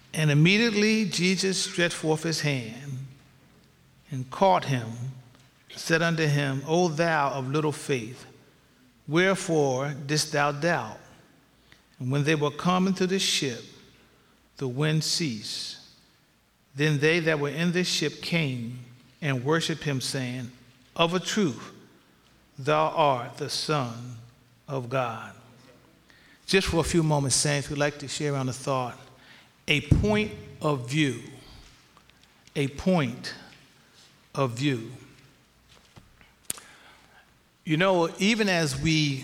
And immediately Jesus stretched forth his hand and caught him, said unto him, O thou of little faith, wherefore didst thou doubt? And when they were come into the ship, the wind ceased. Then they that were in the ship came and worshiped him, saying, Of a truth, thou art the Son of God. Just for a few moments, saints, we'd like to share around the thought, a point of view. A point of view. You know, even as we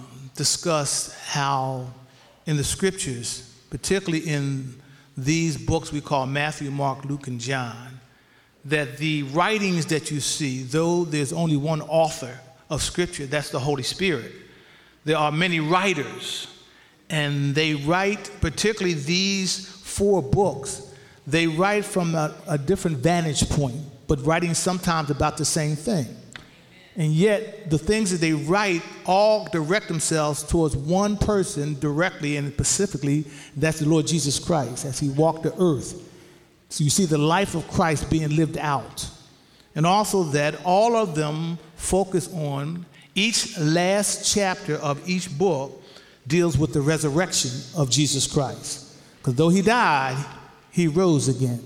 discuss how in the scriptures, particularly in these books we call Matthew, Mark, Luke, and John, that the writings that you see, though there's only one author of scripture, that's the Holy Spirit, there are many writers, and they write, particularly these 4 books, they write from a different vantage point, but writing sometimes about the same thing. And yet, the things that they write all direct themselves towards one person directly and specifically, that's the Lord Jesus Christ as he walked the earth. So you see the life of Christ being lived out. And also that all of them focus on each last chapter of each book deals with the resurrection of Jesus Christ. Because though he died, he rose again.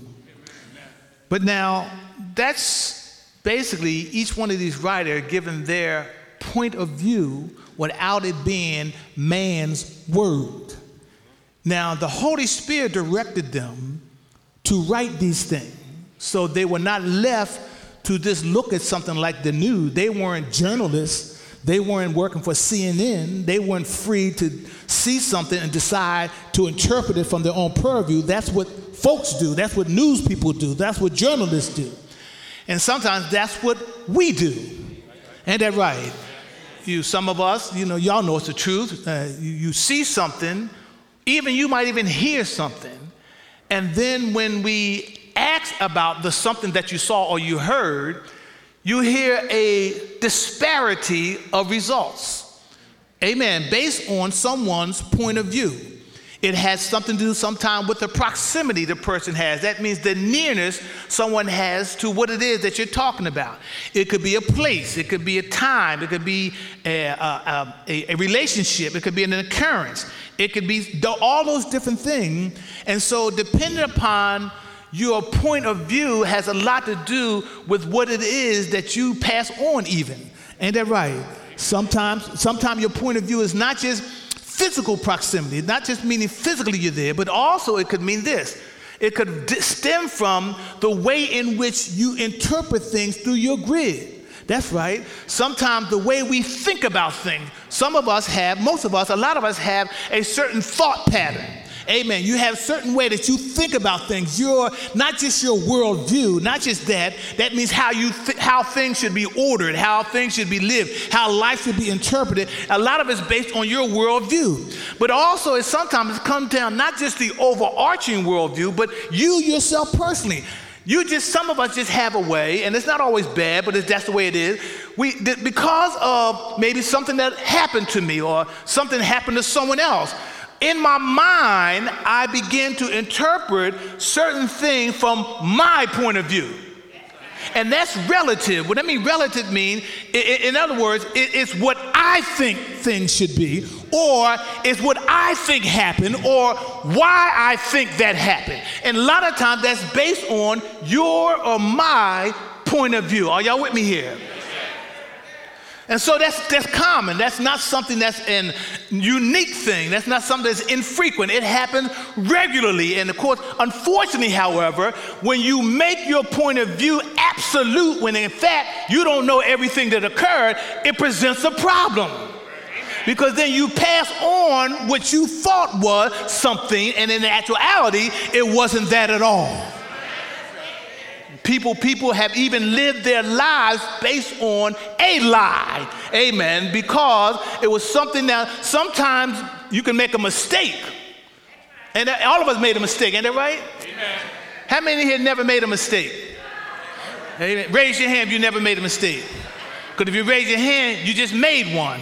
But now, that's basically each one of these writers given their point of view without it being man's word. Now, the Holy Spirit directed them to write these things, so they were not left to just look at something like the news. They weren't journalists. They weren't working for CNN. They weren't free to see something and decide to interpret it from their own purview. That's what folks do. That's what news people do. That's what journalists do. And sometimes that's what we do. Ain't that right? Some of us, y'all know it's the truth. You see something, you might even hear something. And then when we ask about the something that you saw or you heard, you hear a disparity of results. Amen. Based on someone's point of view. It has something to do sometimes with the proximity the person has. That means the nearness someone has to what it is that you're talking about. It could be a place. It could be a time. It could be a relationship. It could be an occurrence. It could be all those different things. And so depending upon your point of view has a lot to do with what it is that you pass on even. Ain't that right? Sometimes your point of view is not just physical proximity, not just meaning physically you're there, but also it could mean this. It could stem from the way in which you interpret things through your grid. That's right. Sometimes the way we think about things, most of us, a lot of us have a certain thought pattern. Amen. You have a certain way that you think about things. Not just your worldview, not just that. That means how things should be ordered, how things should be lived, how life should be interpreted. A lot of it's based on your worldview. But also, sometimes it comes down not just the overarching worldview, but you yourself personally. Some of us just have a way, and it's not always bad, but that's the way it is. Because of maybe something that happened to me or something happened to someone else, in my mind, I begin to interpret certain things from my point of view. And that's relative. What I mean relative means, in other words, it's what I think things should be, or it's what I think happened, or why I think that happened. And a lot of times that's based on your or my point of view. Are y'all with me here? And so that's common. That's not something that's an unique thing. That's not something that's infrequent. It happens regularly. And of course, unfortunately, however, when you make your point of view absolute, when in fact you don't know everything that occurred, it presents a problem. Because then you pass on what you thought was something, and in actuality, it wasn't that at all. People have even lived their lives based on a lie, amen, because it was something that sometimes you can make a mistake. And all of us made a mistake, ain't that right? Amen. How many here never made a mistake? Amen. Raise your hand if you never made a mistake. Because if you raise your hand, you just made one.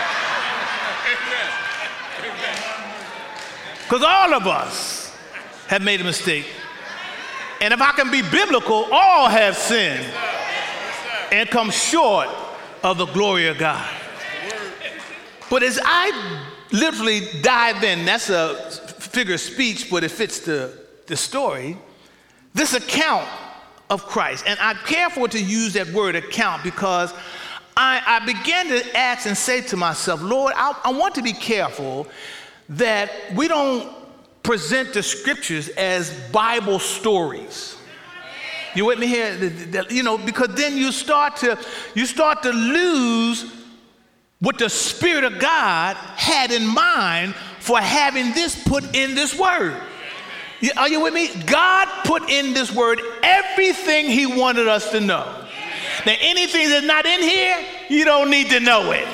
Because all of us have made a mistake. And if I can be biblical, all have sinned and come short of the glory of God. But as I literally dive in, that's a figure of speech, but it fits the story, this account of Christ. And I'm careful to use that word account because I began to ask and say to myself, Lord, I want to be careful that we don't present the scriptures as Bible stories. You with me here? Because then you start to lose what the Spirit of God had in mind for having this put in this word. Are you with me? God put in this word everything he wanted us to know. Now, anything that's not in here, you don't need to know it.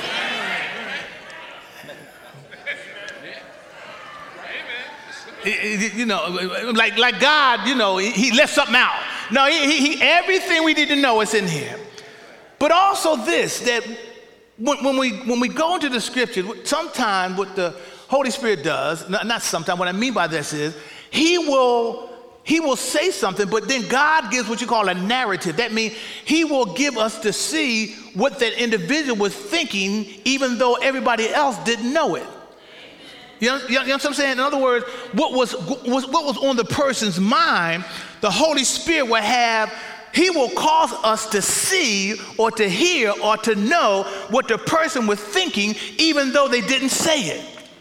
Like God, he left something out. No, he everything we need to know is in here. But also this, that when we go into the scriptures, sometimes what the Holy Spirit does, not sometimes, what I mean by this is, he will say something, but then God gives what you call a narrative. That means he will give us to see what that individual was thinking, even though everybody else didn't know it. You know what I'm saying? In other words, what was on the person's mind, the Holy Spirit he will cause us to see or to hear or to know what the person was thinking, even though they didn't say it.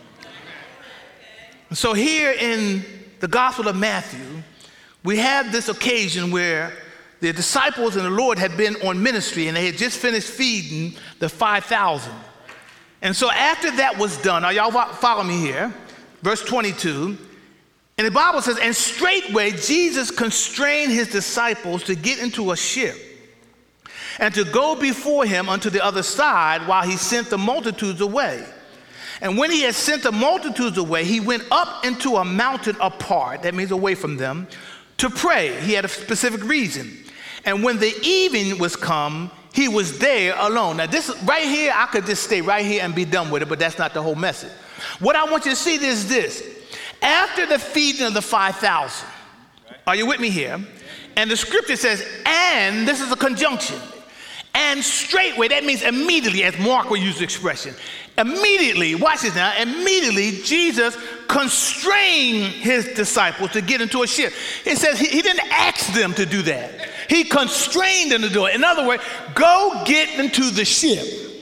So here in the Gospel of Matthew, we have this occasion where the disciples and the Lord had been on ministry and they had just finished feeding the 5,000. And so after that was done, are y'all follow me here? Verse 22, and the Bible says, and straightway Jesus constrained his disciples to get into a ship and to go before him unto the other side while he sent the multitudes away. And when he had sent the multitudes away, he went up into a mountain apart, that means away from them, to pray. He had a specific reason. And when the evening was come, he was there alone. Now this right here, I could just stay right here and be done with it, but that's not the whole message. What I want you to see is this. After the feeding of the 5,000, are you with me here? And the scripture says, and this is a conjunction. And straightway, that means immediately, as Mark will use the expression. Immediately, watch this now, immediately Jesus constrained his disciples to get into a ship. It says he didn't ask them to do that. He constrained them to do it. In other words, go get into the ship.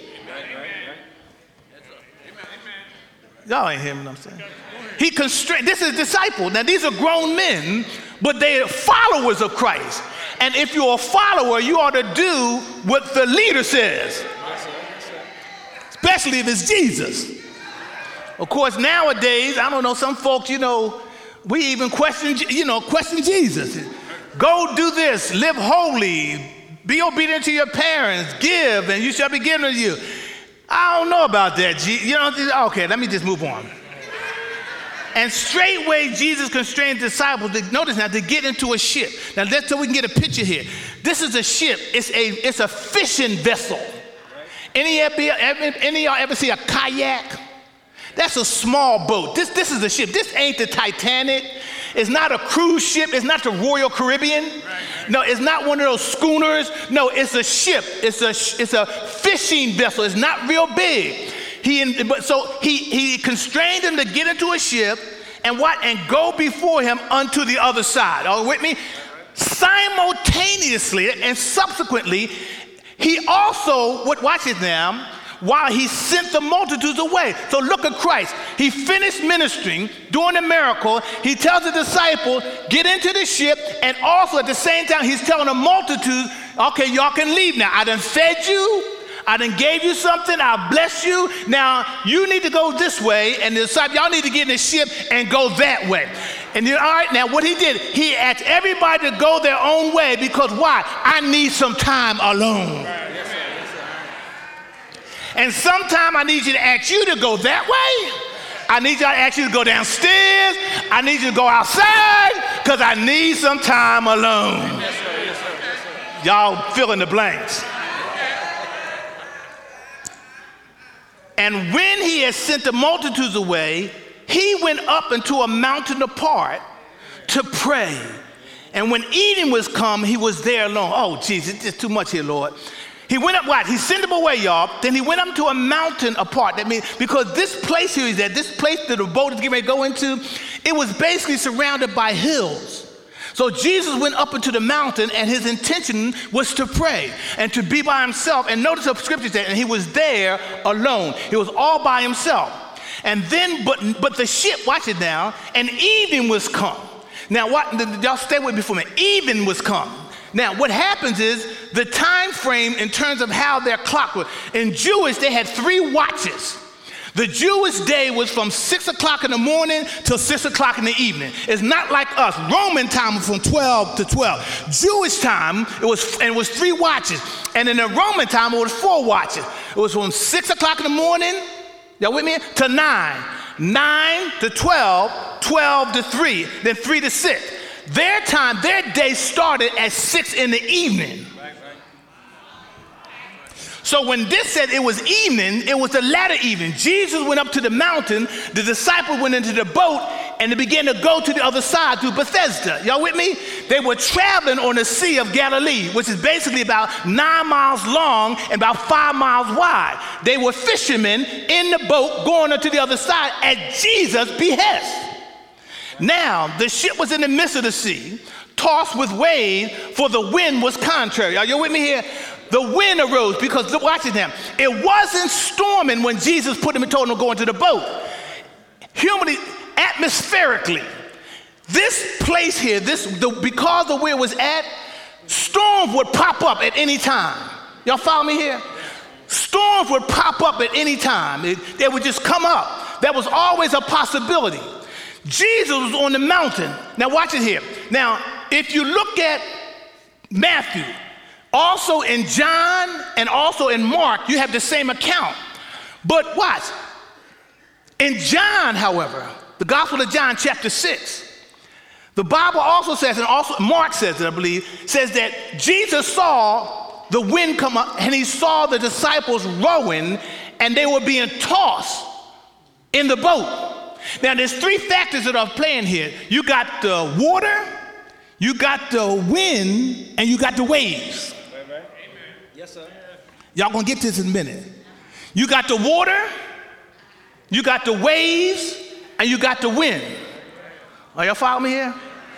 Y'all ain't hearing what I'm saying. He constrained, this is disciples. Now these are grown men, but they are followers of Christ. And if you're a follower, you ought to do what the leader says. Especially if it's Jesus. Of course, nowadays, I don't know, some folks, we even question Jesus. Go do this, live holy, be obedient to your parents, give, and you shall be given to you. I don't know about that. Okay, let me just move on. And straightway Jesus constrained disciples, notice now, to get into a ship. Now, that's so we can get a picture here. This is a ship. It's a fishing vessel. Any of y'all ever see a kayak? That's a small boat. This is a ship. This ain't the Titanic. It's not a cruise ship. It's not the Royal Caribbean. No, it's not one of those schooners. No, it's a ship. It's a fishing vessel. It's not real big. So he constrained them to get into a ship and go before him unto the other side. Are you with me? Simultaneously and subsequently, he also, watch it now, while he sent the multitudes away. So look at Christ. He finished ministering, doing a miracle. He tells the disciples, get into the ship, and also at the same time, he's telling the multitude, okay, y'all can leave now. I done fed you. I done gave you something. I blessed you. Now, you need to go this way, and the disciples, y'all need to get in the ship and go that way. And all right, now what he did, he asked everybody to go their own way because why? I need some time alone. And sometime I need you to ask you to go that way. I need y'all to ask you to go downstairs. I need you to go outside because I need some time alone. Yes, sir. Yes, sir. Yes, sir. Y'all fill in the blanks. And when he had sent the multitudes away, he went up into a mountain apart to pray. And when evening was come, he was there alone. Oh, Jesus, it's too much here, Lord. He went up, what? He sent them away, y'all. Then he went up to a mountain apart. That means, because this place here is that this place that the boat is getting ready to go into, it was basically surrounded by hills. So Jesus went up into the mountain, and his intention was to pray and to be by himself. And notice the scripture said, and he was there alone. He was all by himself. And then, but the ship, watch it now, and evening was come. Now, y'all stay with me for a minute. Evening was come. Now, what happens is the time frame in terms of how their clock was. In Jewish, they had 3 watches. The Jewish day was from 6 o'clock in the morning till 6 o'clock in the evening. It's not like us. Roman time was from 12 to 12. Jewish time, it was 3 watches. And in the Roman time, it was 4 watches. It was from 6 o'clock in the morning, y'all with me, to 9. 9 to 12, 12 to 3, then 3 to 6. Their time, their day started at 6 in the evening. So when this said it was evening, it was the latter evening. Jesus went up to the mountain, the disciples went into the boat, and they began to go to the other side through Bethesda. Y'all with me? They were traveling on the Sea of Galilee, which is basically about 9 miles long and about 5 miles wide. They were fishermen in the boat going up to the other side at Jesus' behest. Now, the ship was in the midst of the sea, tossed with waves, for the wind was contrary. Are you with me here? The wind arose because, watch it now, it wasn't storming when Jesus put them and told them to go into the boat. Humanly, atmospherically, this place here, because of where it was at, storms would pop up at any time. Y'all follow me here? Storms would pop up at any time. They would just come up. That was always a possibility. Jesus was on the mountain. Now watch it here. Now, if you look at Matthew, also in John and also in Mark, you have the same account. But watch. In John, however, the Gospel of John, chapter 6, the Bible also says, and also Mark says it, I believe, says that Jesus saw the wind come up and he saw the disciples rowing and they were being tossed in the boat. Now, there's 3 factors that are playing here. You got the water, you got the wind, and you got the waves. Amen. Yes, sir. Y'all gonna get this in a minute. You got the water, you got the waves, and you got the wind. Are y'all following me here?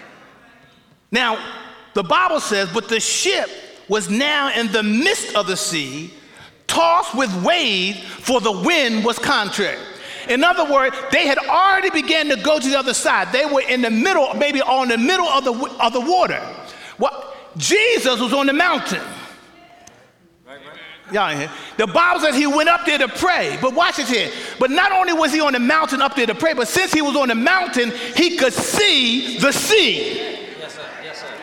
Now, the Bible says, but the ship was now in the midst of the sea, tossed with waves, for the wind was contrary. In other words, they had already began to go to the other side. They were in the middle, maybe on the middle of the water. Jesus was on the mountain. Y'all in here. The Bible says he went up there to pray. But watch it here. But not only was he on the mountain up there to pray, but since he was on the mountain, he could see the sea. Yes, sir. Yes, sir.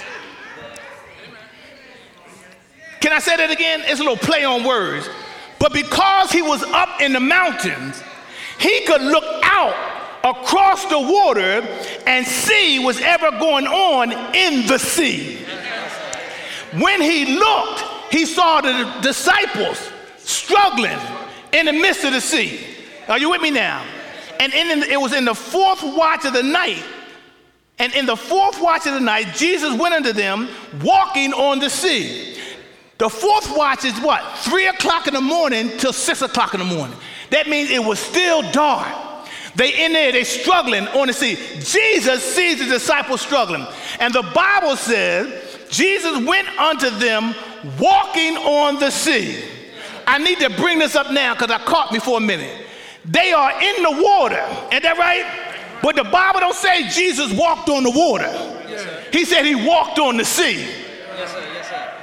Can I say that again? It's a little play on words. But because he was up in the mountains, he could look out across the water and see what's ever going on in the sea. When he looked, he saw the disciples struggling in the midst of the sea. Are you with me now? And it was in the 4th watch of the night. And in the 4th watch of the night, Jesus went unto them walking on the sea. The 4th watch is what? 3 o'clock in the morning till 6 o'clock in the morning. That means it was still dark. They in there, they struggling on the sea. Jesus sees the disciples struggling. And the Bible says, Jesus went unto them walking on the sea. I need to bring this up now because I caught me for a minute. They are in the water. Ain't that right? But the Bible don't say Jesus walked on the water. Yes, he said he walked on the sea. Yes, sir. Yes, sir.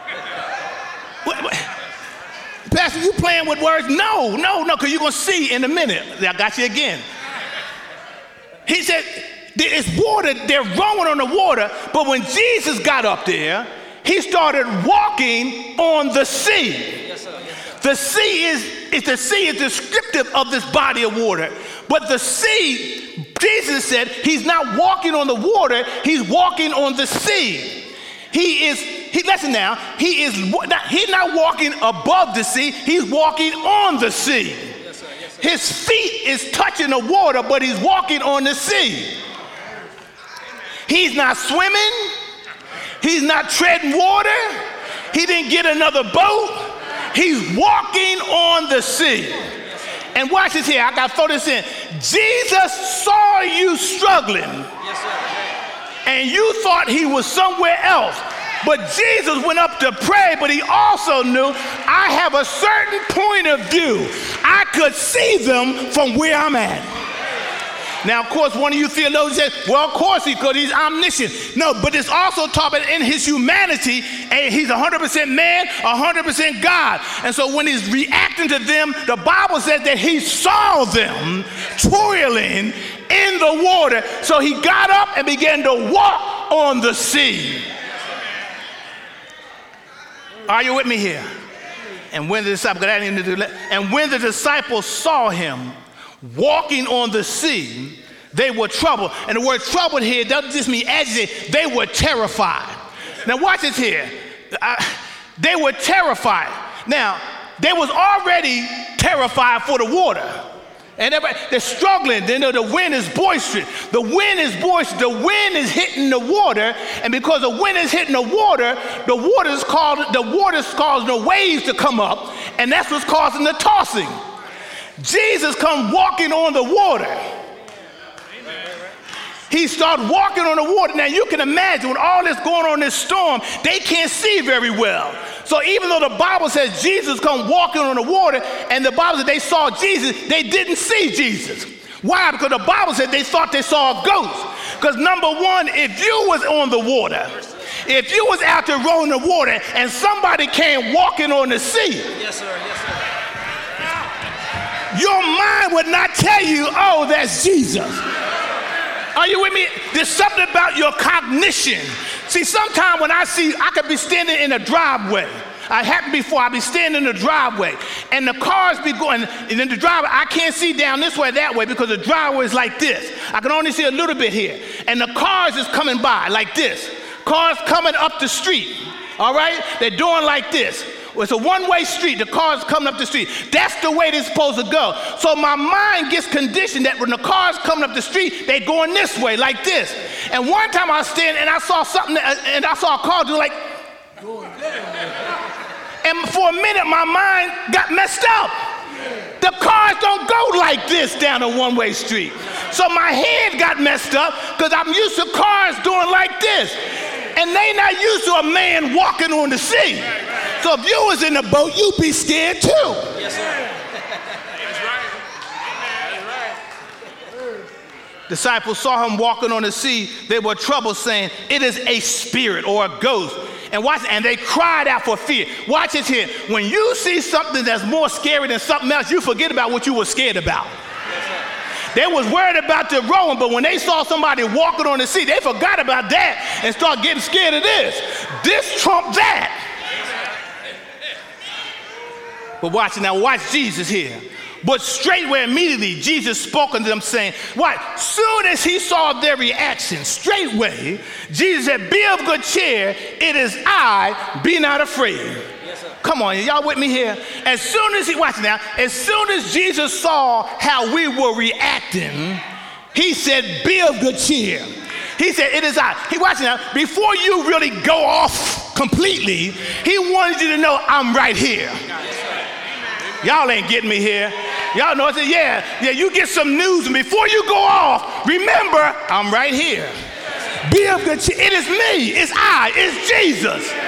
Pastor, you playing with words? No, because you're going to see in a minute. I got you again. He said, it's water, they're rowing on the water, but when Jesus got up there, he started walking on the sea. Yes, sir. Yes, sir. The sea is descriptive of this body of water. But the sea, Jesus said, he's not walking on the water, he's walking on the sea. Listen now, he's not walking above the sea, he's walking on the sea. Yes, sir. Yes, sir. His feet is touching the water, but he's walking on the sea. He's not swimming. He's not treading water. He didn't get another boat. He's walking on the sea. And watch this here. I got to throw this in. Jesus saw you struggling. And you thought he was somewhere else. But Jesus went up to pray, but he also knew I have a certain point of view. I could see them from where I'm at. Now, of course, one of you theologians said, well, of course he could. He's omniscient. No, but it's also taught that in his humanity, he's 100% man, 100% God. And so when he's reacting to them, the Bible says that he saw them toiling in the water. So he got up and began to walk on the sea. Are you with me here? And when the disciples saw him walking on the sea, they were troubled. And the word troubled here doesn't just mean agitated. They were terrified. Now watch this here. They were terrified. Now, they was already terrified for the water. And they're struggling. They know the wind is boisterous. The wind is boisterous. The wind is hitting the water. And because the wind is hitting the water's causing the waves to come up. And that's what's causing the tossing. Jesus come walking on the water. He started walking on the water. Now you can imagine with all this going on in this storm, they can't see very well. So even though the Bible says Jesus come walking on the water, and the Bible said they saw Jesus, they didn't see Jesus. Why? Because the Bible said they thought they saw a ghost. Because number one, if you was on the water, if you was out there rowing the water and somebody came walking on the sea, yes, sir. Yes, sir. Your mind would not tell you, oh, that's Jesus. Are you with me? There's something about your cognition. See, sometimes when I could be standing in a driveway. I happened before, I'd be standing in the driveway, and the cars be going, and in the driveway, I can't see down this way, that way, because the driveway is like this. I can only see a little bit here. And the cars is coming by like this. Cars coming up the street, all right? They're doing like this. It's a one-way street. The car's coming up the street. That's the way they're supposed to go. So my mind gets conditioned that when the car's coming up the street, they're going this way, like this. And one time I was standing and I saw something, and I saw a car do like, and for a minute my mind got messed up. The cars don't go like this down a one-way street. So my head got messed up because I'm used to cars doing like this. And they not used to a man walking on the sea. So if you was in the boat, you'd be scared too. Yes, sir. That's right. Disciples saw him walking on the sea. They were troubled, saying, it is a spirit or a ghost. And they cried out for fear. Watch it here. When you see something that's more scary than something else, you forget about what you were scared about. They was worried about the rowing, but when they saw somebody walking on the sea, they forgot about that and started getting scared of this. This trumped that. But watch Jesus here. But straightway, immediately, Jesus spoke unto them, saying, what? Soon as he saw their reaction, straightway, Jesus said, be of good cheer, it is I, be not afraid. Yes, sir. Come on, y'all with me here? As soon as Jesus saw how we were reacting, he said, be of good cheer. He said, it is I. Watch now, before you really go off completely, he wanted you to know I'm right here. Y'all ain't getting me here. Y'all know I said, yeah, you get some news, and before you go off, remember, I'm right here. Be of good cheer. It is me. It's I. It's Jesus.